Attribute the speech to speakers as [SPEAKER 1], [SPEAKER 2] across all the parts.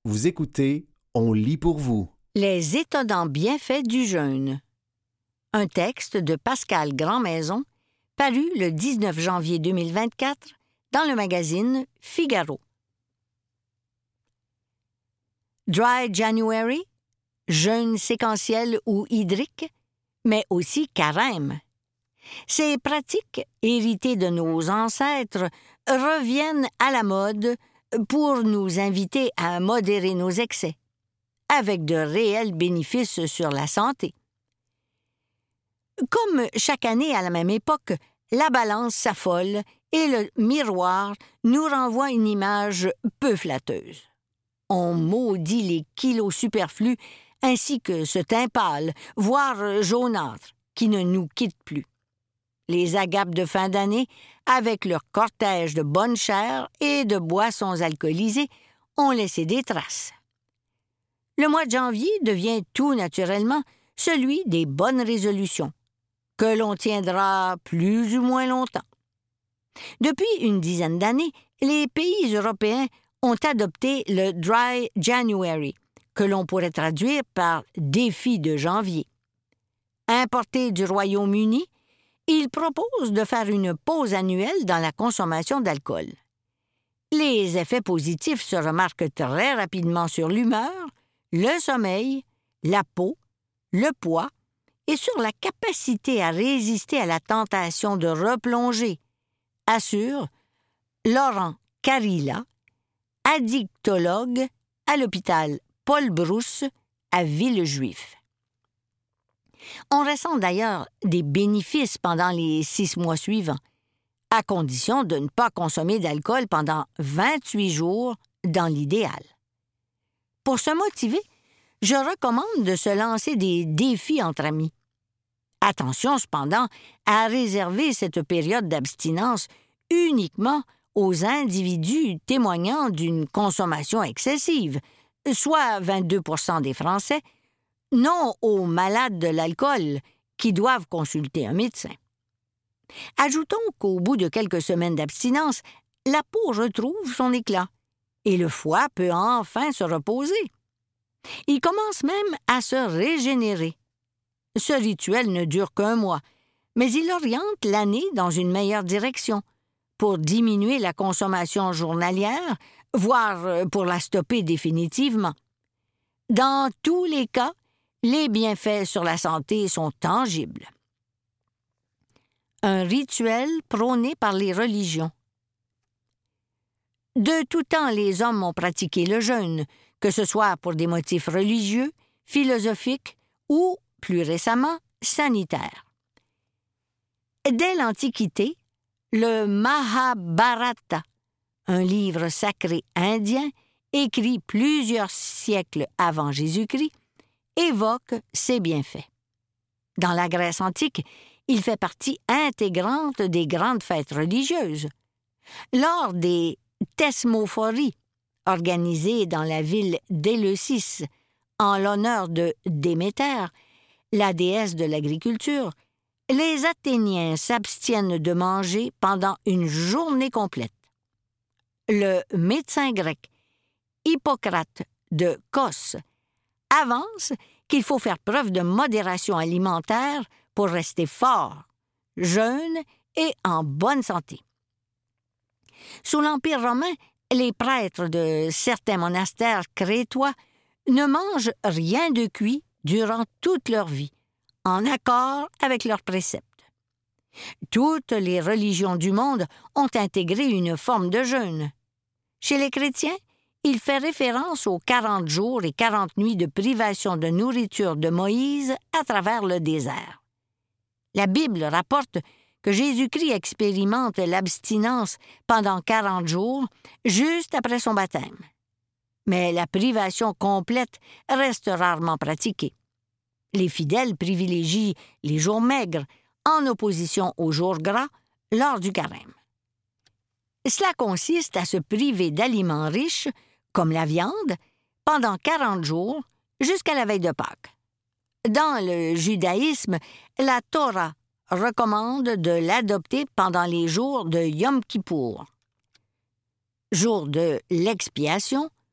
[SPEAKER 1] Vous écoutez, on lit pour vous.
[SPEAKER 2] Les étonnants bienfaits du jeûne. Un texte de Pascal Grandmaison, paru le 19 janvier 2024 dans le magazine Figaro. Dry January, jeûne séquentiel ou hydrique, mais aussi carême. Ces pratiques, héritées de nos ancêtres, reviennent à la mode pour nous inviter à modérer nos excès, avec de réels bénéfices sur la santé. Comme chaque année à la même époque, la balance s'affole et le miroir nous renvoie une image peu flatteuse. On maudit les kilos superflus ainsi que ce teint pâle, voire jaunâtre, qui ne nous quitte plus. Les agapes de fin d'année, avec leur cortège de bonne chair et de boissons alcoolisées, ont laissé des traces. Le mois de janvier devient tout naturellement celui des bonnes résolutions, que l'on tiendra plus ou moins longtemps. Depuis une dizaine d'années, les pays européens ont adopté le Dry January, que l'on pourrait traduire par « défi de janvier ». Importé du Royaume-Uni, il propose de faire une pause annuelle dans la consommation d'alcool. Les effets positifs se remarquent très rapidement sur l'humeur, le sommeil, la peau, le poids et sur la capacité à résister à la tentation de replonger, assure Laurent Carilla, addictologue à l'hôpital Paul Brousse à Villejuif. On ressent d'ailleurs des bénéfices pendant les 6 mois suivants, à condition de ne pas consommer d'alcool pendant 28 jours dans l'idéal. Pour se motiver, je recommande de se lancer des défis entre amis. Attention cependant à réserver cette période d'abstinence uniquement aux individus témoignant d'une consommation excessive, soit 22% des Français, non aux malades de l'alcool qui doivent consulter un médecin. Ajoutons qu'au bout de quelques semaines d'abstinence, la peau retrouve son éclat et le foie peut enfin se reposer. Il commence même à se régénérer. Ce rituel ne dure qu'1 mois, mais il oriente l'année dans une meilleure direction pour diminuer la consommation journalière, voire pour la stopper définitivement. Dans tous les cas, les bienfaits sur la santé sont tangibles. Un rituel prôné par les religions. De tout temps, les hommes ont pratiqué le jeûne, que ce soit pour des motifs religieux, philosophiques ou, plus récemment, sanitaires. Dès l'Antiquité, le Mahabharata, un livre sacré indien écrit plusieurs siècles avant Jésus-Christ, évoque ses bienfaits. Dans la Grèce antique, il fait partie intégrante des grandes fêtes religieuses. Lors des thesmophories, organisées dans la ville d'Éleusis en l'honneur de Déméter, la déesse de l'agriculture, les Athéniens s'abstiennent de manger pendant une journée complète. Le médecin grec Hippocrate de Cos avance qu'il faut faire preuve de modération alimentaire pour rester fort, jeune et en bonne santé. Sous l'Empire romain, les prêtres de certains monastères crétois ne mangent rien de cuit durant toute leur vie, en accord avec leurs préceptes. Toutes les religions du monde ont intégré une forme de jeûne. Chez les chrétiens, il fait référence aux 40 jours et 40 nuits de privation de nourriture de Moïse à travers le désert. La Bible rapporte que Jésus-Christ expérimente l'abstinence pendant 40 jours juste après son baptême. Mais la privation complète reste rarement pratiquée. Les fidèles privilégient les jours maigres en opposition aux jours gras lors du carême. Cela consiste à se priver d'aliments riches, comme la viande, pendant 40 jours jusqu'à la veille de Pâques. Dans le judaïsme, la Torah recommande de l'adopter pendant les jours de Yom Kippour, jour de l'expiation,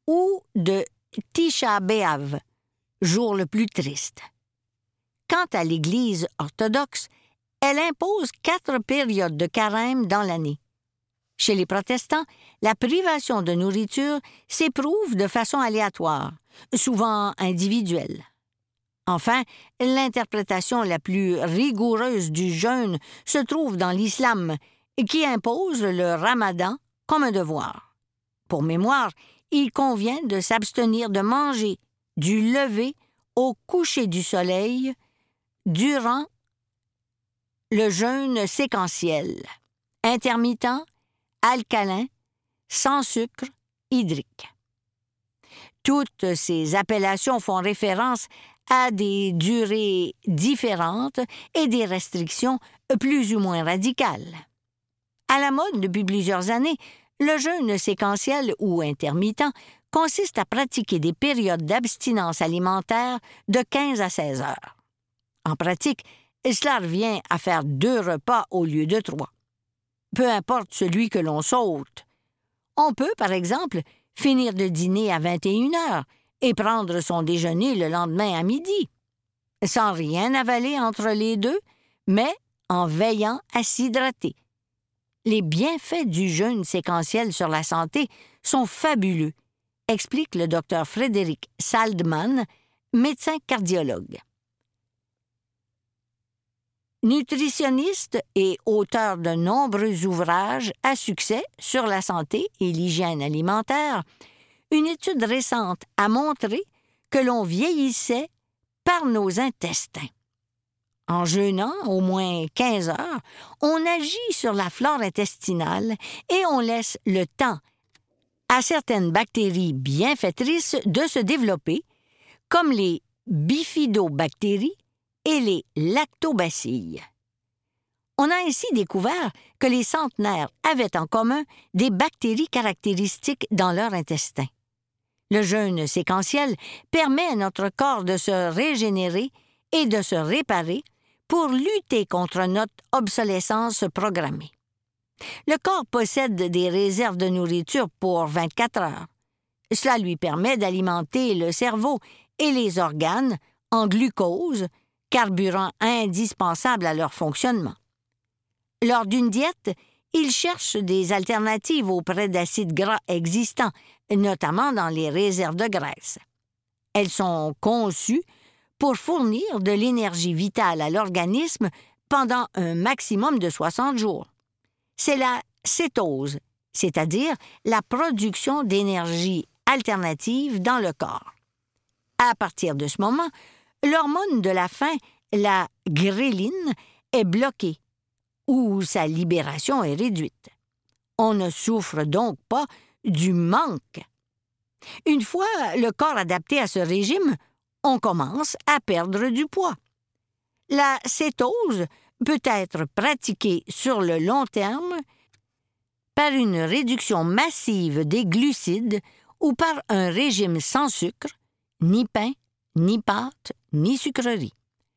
[SPEAKER 2] ou de Tisha B'Av, jour le plus triste. Quant à l'Église orthodoxe, elle impose 4 périodes de carême dans l'année. Chez les protestants, la privation de nourriture s'éprouve de façon aléatoire, souvent individuelle. Enfin, l'interprétation la plus rigoureuse du jeûne se trouve dans l'islam, qui impose le ramadan comme un devoir. Pour mémoire, il convient de s'abstenir de manger du lever au coucher du soleil durant le jeûne séquentiel, intermittent, alcalin, sans sucre, hydrique. Toutes ces appellations font référence à des durées différentes et des restrictions plus ou moins radicales. À la mode depuis plusieurs années, le jeûne séquentiel ou intermittent consiste à pratiquer des périodes d'abstinence alimentaire de 15 à 16 heures. En pratique, cela revient à faire 2 repas au lieu de 3. Peu importe celui que l'on saute. On peut, par exemple, finir de dîner à 21 heures et prendre son déjeuner le lendemain à midi, sans rien avaler entre les deux, mais en veillant à s'hydrater. Les bienfaits du jeûne séquentiel sur la santé sont fabuleux, explique le Dr Frédéric Saldman, médecin cardiologue. Nutritionniste et auteur de nombreux ouvrages à succès sur la santé et l'hygiène alimentaire, une étude récente a montré que l'on vieillissait par nos intestins. En jeûnant au moins 15 heures, on agit sur la flore intestinale et on laisse le temps à certaines bactéries bienfaitrices de se développer, comme les bifidobactéries et les lactobacilles. On a ainsi découvert que les centenaires avaient en commun des bactéries caractéristiques dans leur intestin. Le jeûne séquentiel permet à notre corps de se régénérer et de se réparer pour lutter contre notre obsolescence programmée. Le corps possède des réserves de nourriture pour 24 heures. Cela lui permet d'alimenter le cerveau et les organes en glucose, carburant indispensable à leur fonctionnement. Lors d'une diète, il cherche des alternatives auprès d'acides gras existants, notamment dans les réserves de graisse. Elles sont conçues pour fournir de l'énergie vitale à l'organisme pendant un maximum de 60 jours. C'est la cétose, c'est-à-dire la production d'énergie alternative dans le corps. À partir de ce moment, l'hormone de la faim, la gréline, est bloquée ou sa libération est réduite. On ne souffre donc pas du manque. Une fois le corps adapté à ce régime, on commence à perdre du poids. La cétose peut être pratiquée sur le long terme par une réduction massive des glucides ou par un régime sans sucre, ni pain, ni pâtes, ni sucreries.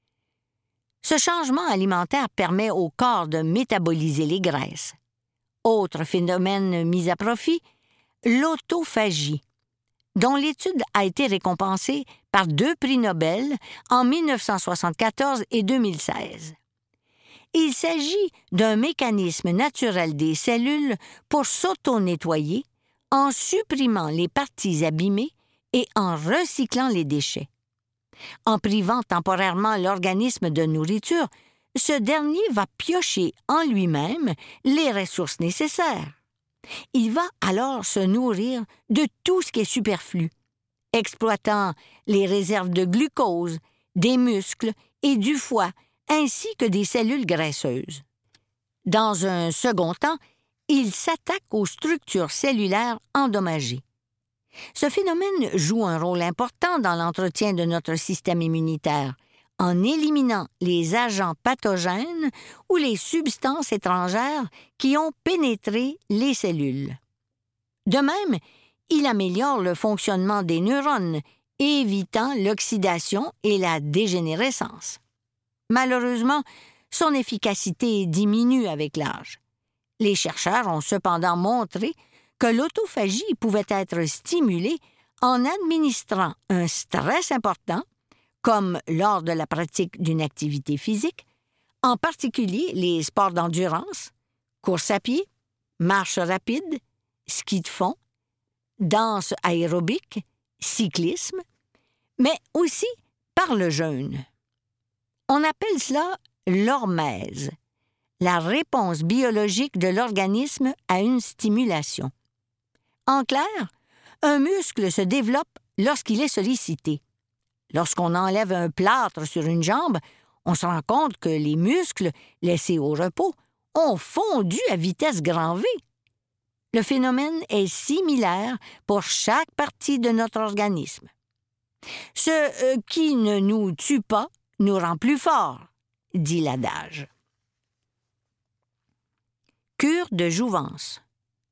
[SPEAKER 2] Ce changement alimentaire permet au corps de métaboliser les graisses. Autre phénomène mis à profit, l'autophagie, dont l'étude a été récompensée par 2 prix Nobel en 1974 et 2016. Il s'agit d'un mécanisme naturel des cellules pour s'auto-nettoyer en supprimant les parties abîmées et en recyclant les déchets. En privant temporairement l'organisme de nourriture, ce dernier va piocher en lui-même les ressources nécessaires. Il va alors se nourrir de tout ce qui est superflu, exploitant les réserves de glucose, des muscles et du foie, ainsi que des cellules graisseuses. Dans un second temps, il s'attaque aux structures cellulaires endommagées. Ce phénomène joue un rôle important dans l'entretien de notre système immunitaire, en éliminant les agents pathogènes ou les substances étrangères qui ont pénétré les cellules. De même, il améliore le fonctionnement des neurones, évitant l'oxydation et la dégénérescence. Malheureusement, son efficacité diminue avec l'âge. Les chercheurs ont cependant montré que l'autophagie pouvait être stimulée en administrant un stress important, comme lors de la pratique d'une activité physique, en particulier les sports d'endurance, course à pied, marche rapide, ski de fond, danse aérobique, cyclisme, mais aussi par le jeûne. On appelle cela l'hormèse, la réponse biologique de l'organisme à une stimulation. En clair, un muscle se développe lorsqu'il est sollicité. Lorsqu'on enlève un plâtre sur une jambe, on se rend compte que les muscles, laissés au repos, ont fondu à vitesse grand V. Le phénomène est similaire pour chaque partie de notre organisme. Ce qui ne nous tue pas nous rend plus forts, dit l'adage. Cure de jouvence.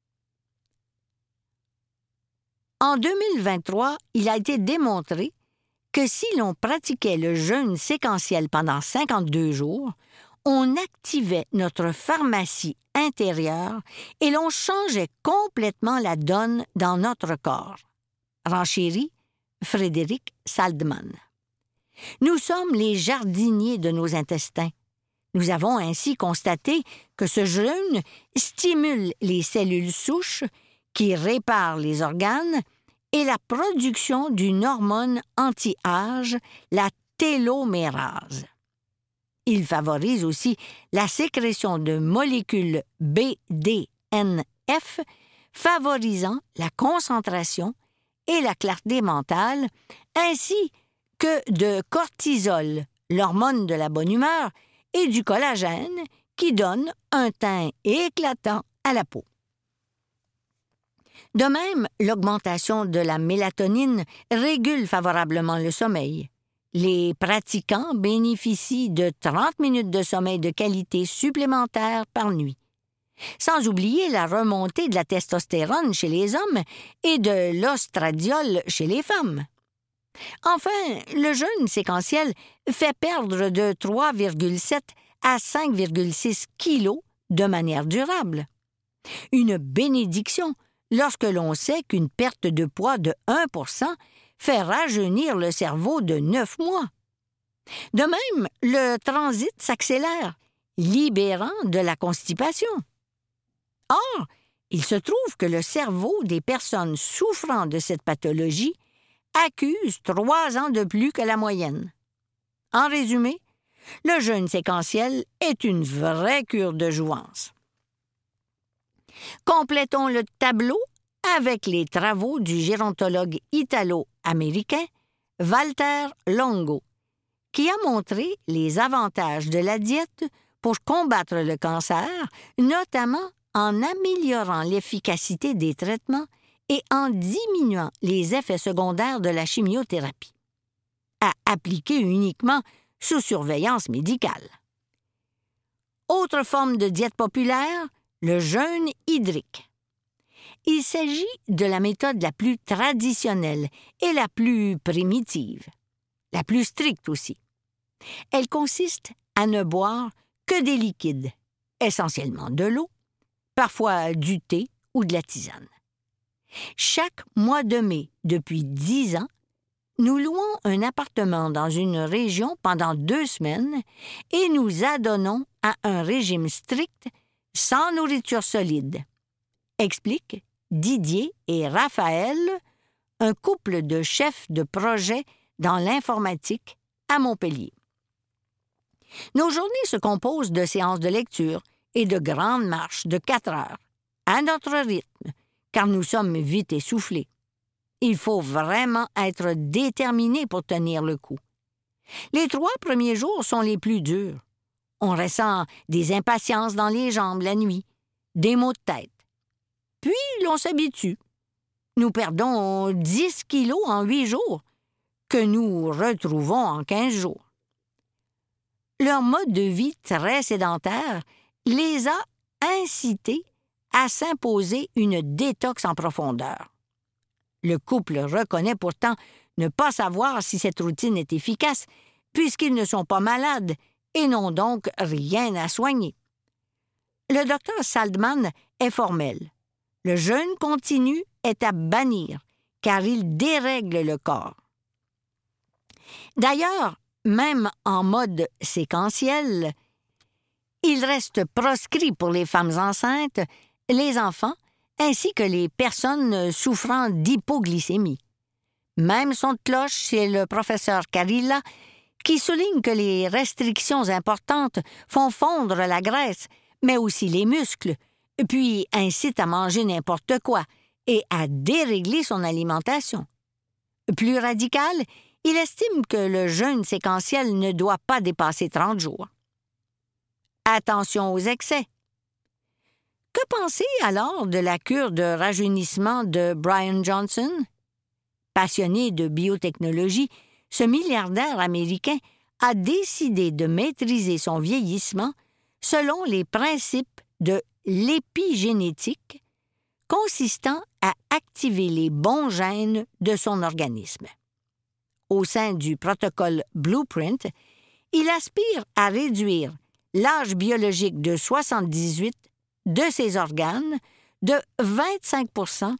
[SPEAKER 2] En 2023, il a été démontré que si l'on pratiquait le jeûne séquentiel pendant 52 jours, on activait notre pharmacie intérieure et l'on changeait complètement la donne dans notre corps. Renchérit Frédéric Saldman. Nous sommes les jardiniers de nos intestins. Nous avons ainsi constaté que ce jeûne stimule les cellules souches qui réparent les organes et la production d'une hormone anti-âge, la télomérase. Il favorise aussi la sécrétion de molécules BDNF, favorisant la concentration et la clarté mentale, ainsi que de cortisol, l'hormone de la bonne humeur, et du collagène qui donne un teint éclatant à la peau. De même, l'augmentation de la mélatonine régule favorablement le sommeil. Les pratiquants bénéficient de 30 minutes de sommeil de qualité supplémentaire par nuit. Sans oublier la remontée de la testostérone chez les hommes et de l'ostradiol chez les femmes. Enfin, le jeûne séquentiel fait perdre de 3,7 à 5,6 kilos de manière durable. Une bénédiction lorsque l'on sait qu'une perte de poids de 1% fait rajeunir le cerveau de 9 mois. De même, le transit s'accélère, libérant de la constipation. Or, il se trouve que le cerveau des personnes souffrant de cette pathologie accuse 3 ans de plus que la moyenne. En résumé, le jeûne séquentiel est une vraie cure de jouvence. Complétons le tableau avec les travaux du gérontologue italo-américain Walter Longo, qui a montré les avantages de la diète pour combattre le cancer, notamment en améliorant l'efficacité des traitements et en diminuant les effets secondaires de la chimiothérapie, à appliquer uniquement sous surveillance médicale. Autre forme de diète populaire, le jeûne hydrique. Il s'agit de la méthode la plus traditionnelle et la plus primitive, la plus stricte aussi. Elle consiste à ne boire que des liquides, essentiellement de l'eau, parfois du thé ou de la tisane. Chaque mois de mai, depuis 10 ans, nous louons un appartement dans une région pendant 2 semaines et nous adonnons à un régime strict sans nourriture solide, explique Didier et Raphaël, un couple de chefs de projet dans l'informatique à Montpellier. Nos journées se composent de séances de lecture et de grandes marches de 4 heures, à notre rythme, car nous sommes vite essoufflés. Il faut vraiment être déterminé pour tenir le coup. Les 3 premiers jours sont les plus durs. On ressent des impatiences dans les jambes la nuit, des maux de tête. Puis, l'on s'habitue. Nous perdons 10 kilos en 8 jours, que nous retrouvons en 15 jours. Leur mode de vie très sédentaire les a incités à s'imposer une détox en profondeur. Le couple reconnaît pourtant ne pas savoir si cette routine est efficace, puisqu'ils ne sont pas malades et n'ont donc rien à soigner. Le docteur Saldman est formel. Le jeûne continu est à bannir, car il dérègle le corps. D'ailleurs, même en mode séquentiel, il reste proscrit pour les femmes enceintes, les enfants, ainsi que les personnes souffrant d'hypoglycémie. Même son de cloche chez le professeur Carilla, qui souligne que les restrictions importantes font fondre la graisse, mais aussi les muscles, puis incite à manger n'importe quoi et à dérégler son alimentation. Plus radical, il estime que le jeûne séquentiel ne doit pas dépasser 30 jours. Attention aux excès. Que penser alors de la cure de rajeunissement de Brian Johnson? Passionné de biotechnologie, ce milliardaire américain a décidé de maîtriser son vieillissement selon les principes de l'épigénétique, consistant à activer les bons gènes de son organisme. Au sein du protocole Blueprint, il aspire à réduire l'âge biologique de 78 de ses organes de 25 %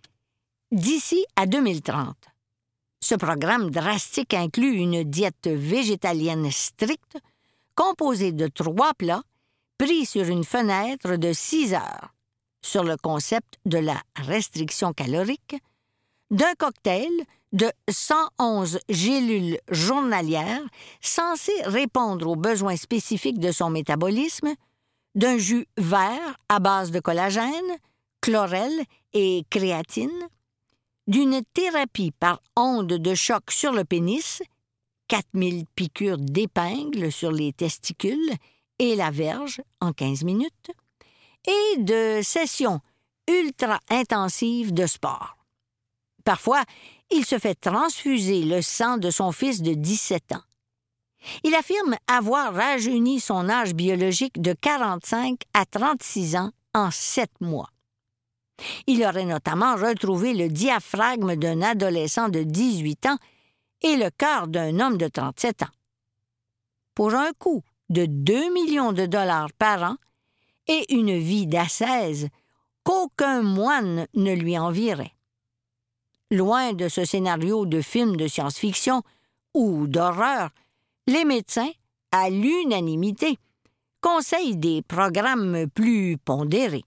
[SPEAKER 2] d'ici à 2030. Ce programme drastique inclut une diète végétalienne stricte composée de 3 plats pris sur une fenêtre de 6 heures, sur le concept de la restriction calorique, d'un cocktail de 111 gélules journalières censées répondre aux besoins spécifiques de son métabolisme, d'un jus vert à base de collagène, chlorelle et créatine, d'une thérapie par onde de choc sur le pénis, 4000 piqûres d'épingle sur les testicules et la verge en 15 minutes, et de sessions ultra-intensives de sport. Parfois, il se fait transfuser le sang de son fils de 17 ans. Il affirme avoir rajeuni son âge biologique de 45 à 36 ans en 7 mois. Il aurait notamment retrouvé le diaphragme d'un adolescent de 18 ans et le cœur d'un homme de 37 ans. Pour un coût de 2 millions de dollars par an et une vie d'ascèse qu'aucun moine ne lui envierait. Loin de ce scénario de film de science-fiction ou d'horreur, les médecins, à l'unanimité, conseillent des programmes plus pondérés.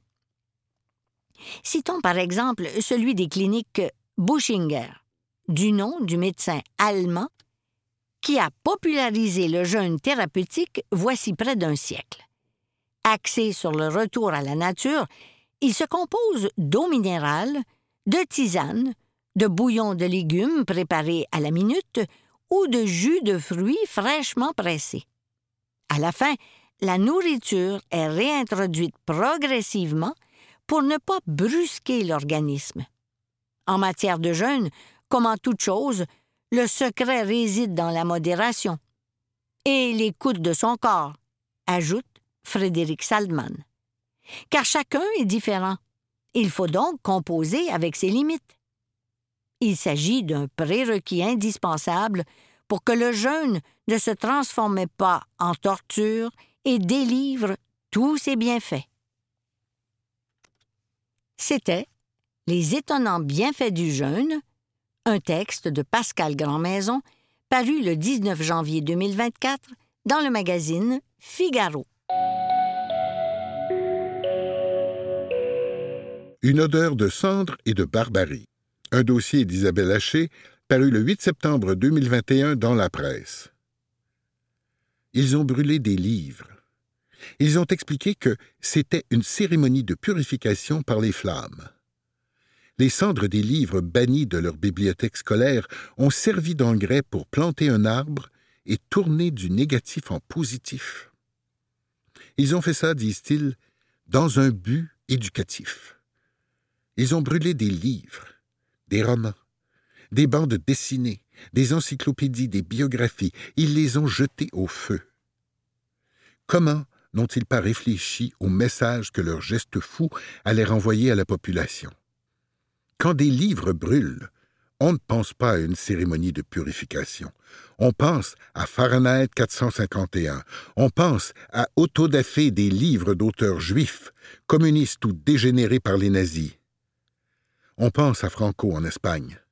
[SPEAKER 2] Citons par exemple celui des cliniques Buchinger, du nom du médecin allemand qui a popularisé le jeûne thérapeutique voici près d'un siècle. Axé sur le retour à la nature, il se compose d'eau minérale, de tisane, de bouillon de légumes préparés à la minute ou de jus de fruits fraîchement pressés. À la fin, la nourriture est réintroduite progressivement pour ne pas brusquer l'organisme. En matière de jeûne, comme en toute chose, le secret réside dans la modération et l'écoute de son corps, ajoute Frédéric Salman. Car chacun est différent. Il faut donc composer avec ses limites. Il s'agit d'un prérequis indispensable pour que le jeûne ne se transforme pas en torture et délivre tous ses bienfaits. C'était « Les étonnants bienfaits du jeûne », un texte de Pascal Grandmaison, paru le 19 janvier 2024 dans le magazine Figaro.
[SPEAKER 3] Une odeur de cendre et de barbarie. Un dossier d'Isabelle Haché, paru le 8 septembre 2021 dans la presse. Ils ont brûlé des livres. Ils ont expliqué que c'était une cérémonie de purification par les flammes. Les cendres des livres bannis de leur bibliothèque scolaire ont servi d'engrais pour planter un arbre et tourner du négatif en positif. Ils ont fait ça, disent-ils, dans un but éducatif. Ils ont brûlé des livres, des romans, des bandes dessinées, des encyclopédies, des biographies. Ils les ont jetés au feu. Comment n'ont-ils pas réfléchi au message que leur geste fou allait renvoyer à la population? Quand des livres brûlent, on ne pense pas à une cérémonie de purification. On pense à Fahrenheit 451. On pense à autodafé des livres d'auteurs juifs, communistes ou dégénérés par les nazis. On pense à Franco en Espagne,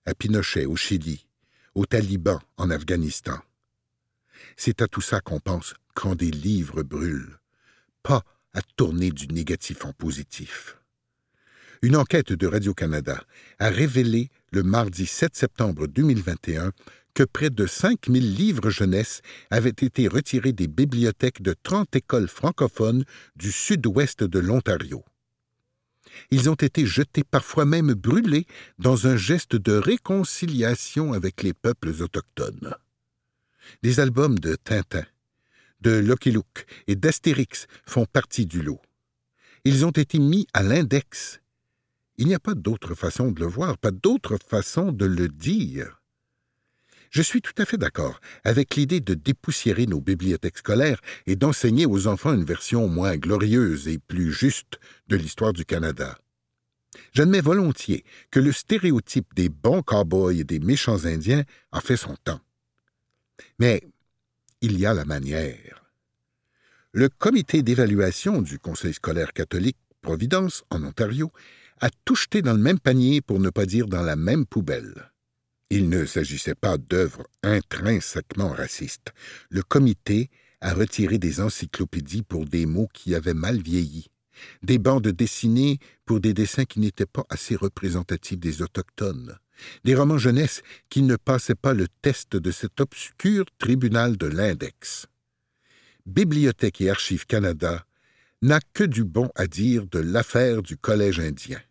[SPEAKER 3] à Pinochet au Chili, aux talibans en Afghanistan. C'est à tout ça qu'on pense quand des livres brûlent, pas à tourner du négatif en positif. Une enquête de Radio-Canada a révélé le mardi 7 septembre 2021 que près de 5000 livres jeunesse avaient été retirés des bibliothèques de 30 écoles francophones du sud-ouest de l'Ontario. Ils ont été jetés, parfois même brûlés, dans un geste de réconciliation avec les peuples autochtones. Des albums de Tintin, de Lucky Luke et d'Astérix font partie du lot. Ils ont été mis à l'index. Il n'y a pas d'autre façon de le voir, pas d'autre façon de le dire. Je suis tout à fait d'accord avec l'idée de dépoussiérer nos bibliothèques scolaires et d'enseigner aux enfants une version moins glorieuse et plus juste de l'histoire du Canada. J'admets volontiers que le stéréotype des bons cow-boys et des méchants Indiens a fait son temps. Mais il y a la manière. Le comité d'évaluation du Conseil scolaire catholique Providence, en Ontario, a tout jeté dans le même panier pour ne pas dire dans la même poubelle. Il ne s'agissait pas d'œuvres intrinsèquement racistes. Le comité a retiré des encyclopédies pour des mots qui avaient mal vieilli, des bandes dessinées pour des dessins qui n'étaient pas assez représentatifs des Autochtones, des romans jeunesse qui ne passaient pas le test de cet obscur tribunal de l'index. Bibliothèque et Archives Canada n'a que du bon à dire de l'affaire du Collège indien.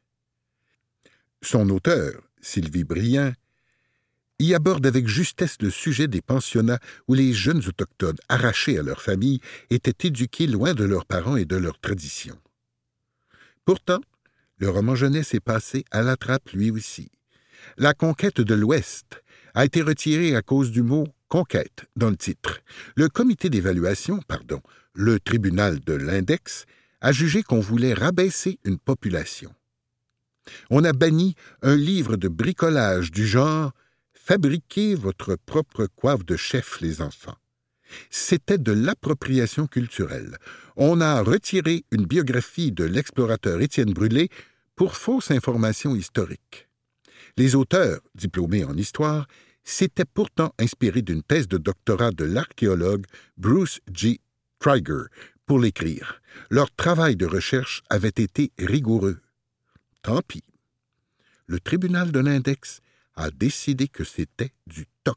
[SPEAKER 3] Son auteur, Sylvie Briand, y aborde avec justesse le sujet des pensionnats où les jeunes autochtones, arrachés à leur famille, étaient éduqués loin de leurs parents et de leurs traditions. Pourtant, le roman jeunesse est passé à la trappe lui aussi. La conquête de l'Ouest a été retirée à cause du mot « conquête » dans le titre. Le comité d'évaluation, le tribunal de l'index, a jugé qu'on voulait rabaisser une population. On a banni un livre de bricolage du genre « Fabriquez votre propre coiffe de chef, les enfants ». C'était de l'appropriation culturelle. On a retiré une biographie de l'explorateur Étienne Brûlé pour fausse information historique. Les auteurs, diplômés en histoire, s'étaient pourtant inspirés d'une thèse de doctorat de l'archéologue Bruce G. Trigger pour l'écrire. Leur travail de recherche avait été rigoureux. Tant pis. Le tribunal de l'index a décidé que c'était du toc.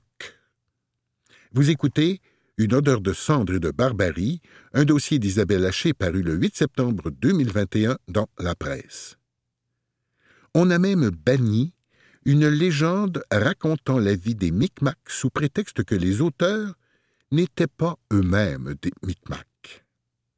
[SPEAKER 3] Vous écoutez Une odeur de cendre et de barbarie, un dossier d'Isabelle Haché paru le 8 septembre 2021 dans La Presse. On a même banni une légende racontant la vie des Micmacs sous prétexte que les auteurs n'étaient pas eux-mêmes des Micmacs.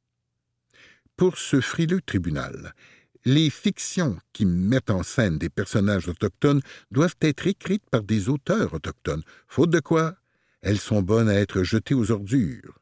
[SPEAKER 3] Pour ce frileux tribunal, les fictions qui mettent en scène des personnages autochtones doivent être écrites par des auteurs autochtones, faute de quoi elles sont bonnes à être jetées aux ordures.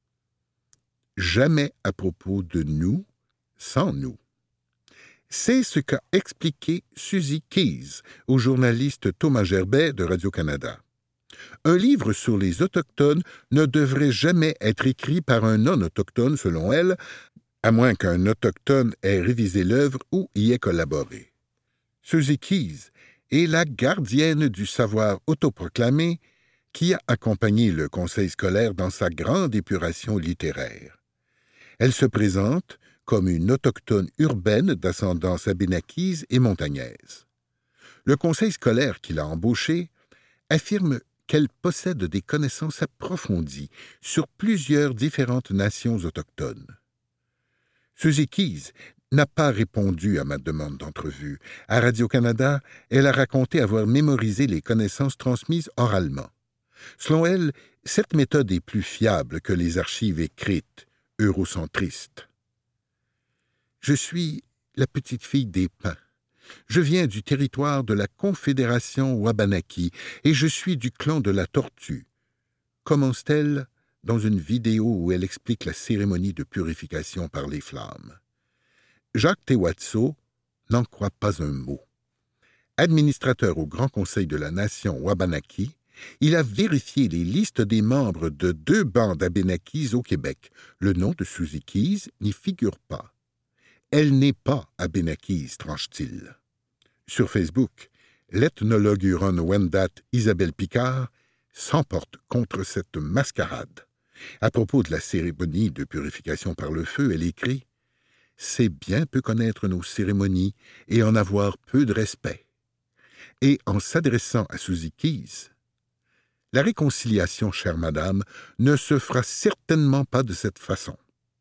[SPEAKER 3] Jamais à propos de nous, sans nous. C'est ce qu'a expliqué Suzy Keys au journaliste Thomas Gerbet de Radio-Canada. Un livre sur les Autochtones ne devrait jamais être écrit par un non-autochtone, selon elle, à moins qu'un autochtone ait révisé l'œuvre ou y ait collaboré. Suzy Keys est la gardienne du savoir autoproclamé qui a accompagné le conseil scolaire dans sa grande épuration littéraire. Elle se présente comme une autochtone urbaine d'ascendance abénakise et montagnaise. Le conseil scolaire qui l'a embauchée affirme qu'elle possède des connaissances approfondies sur plusieurs différentes nations autochtones. Suzy Keys n'a pas répondu à ma demande d'entrevue. À Radio-Canada, elle a raconté avoir mémorisé les connaissances transmises oralement. Selon elle, cette méthode est plus fiable que les archives écrites, eurocentristes. Je suis la petite fille des pins. Je viens du territoire de la Confédération Wabanaki et je suis du clan de la Tortue, commence-t-elle dans une vidéo où elle explique la cérémonie de purification par les flammes. Jacques Tewatso n'en croit pas un mot. Administrateur au Grand Conseil de la Nation Wabanaki, il a vérifié les listes des membres de 2 bandes abénakis au Québec. Le nom de Suzy Keys n'y figure pas. Elle n'est pas abénakise, tranche-t-il. Sur Facebook, l'ethnologue Huron-Wendat Isabelle Picard s'emporte contre cette mascarade. À propos de la cérémonie de purification par le feu, elle écrit « C'est bien peu connaître nos cérémonies et en avoir peu de respect. » Et en s'adressant à Suzy Keyes, « La réconciliation, chère madame, ne se fera certainement pas de cette façon. »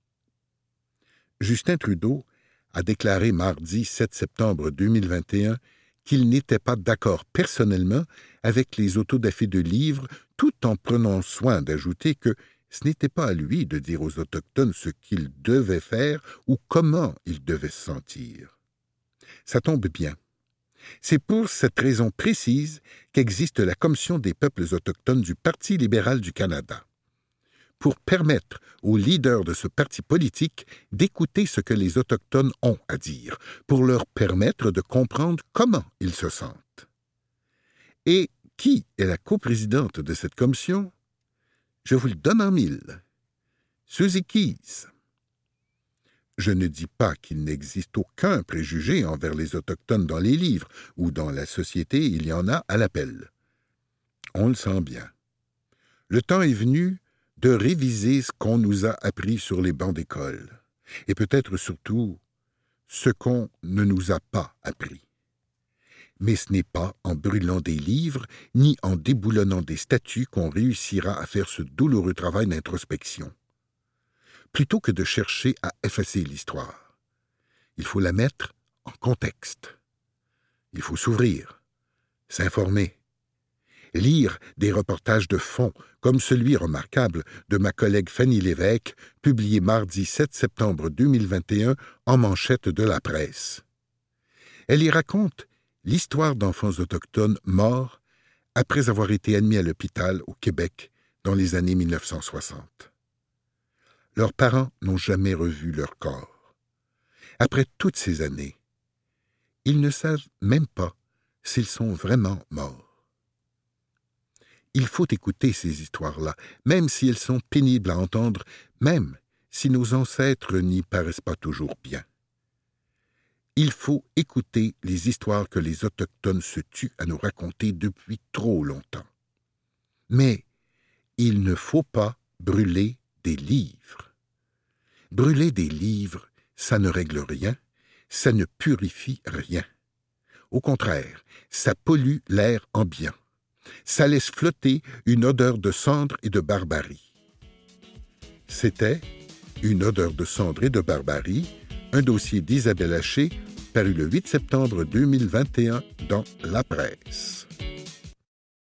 [SPEAKER 3] Justin Trudeau a déclaré mardi 7 septembre 2021 qu'il n'était pas d'accord personnellement avec les autodafés de livres, tout en prenant soin d'ajouter que ce n'était pas à lui de dire aux Autochtones ce qu'ils devaient faire ou comment ils devaient se sentir. Ça tombe bien. C'est pour cette raison précise qu'existe la Commission des peuples autochtones du Parti libéral du Canada, pour permettre aux leaders de ce parti politique d'écouter ce que les Autochtones ont à dire, pour leur permettre de comprendre comment ils se sentent. Et qui est la coprésidente de cette commission? Je vous le donne en mille. Suzy Keyes. Je ne dis pas qu'il n'existe aucun préjugé envers les Autochtones dans les livres, ou dans la société, il y en a à l'appel. On le sent bien. Le temps est venu de réviser ce qu'on nous a appris sur les bancs d'école, et peut-être surtout ce qu'on ne nous a pas appris. Mais ce n'est pas en brûlant des livres, ni en déboulonnant des statues qu'on réussira à faire ce douloureux travail d'introspection. Plutôt que de chercher à effacer l'histoire, il faut la mettre en contexte. Il faut s'ouvrir, s'informer, lire des reportages de fond, comme celui remarquable de ma collègue Fanny Lévesque, publié mardi 7 septembre 2021 en manchette de la presse. Elle y raconte l'histoire d'enfants autochtones morts après avoir été admis à l'hôpital au Québec dans les années 1960. Leurs parents n'ont jamais revu leur corps. Après toutes ces années, ils ne savent même pas s'ils sont vraiment morts. Il faut écouter ces histoires-là, même si elles sont pénibles à entendre, même si nos ancêtres n'y paraissent pas toujours bien. Il faut écouter les histoires que les Autochtones se tuent à nous raconter depuis trop longtemps. Mais il ne faut pas brûler des livres. Brûler des livres, ça ne règle rien, ça ne purifie rien. Au contraire, ça pollue l'air ambiant. Ça laisse flotter une odeur de cendre et de barbarie. C'était Une odeur de cendre et de barbarie, un dossier d'Isabelle Haché, paru le 8 septembre 2021 dans La Presse.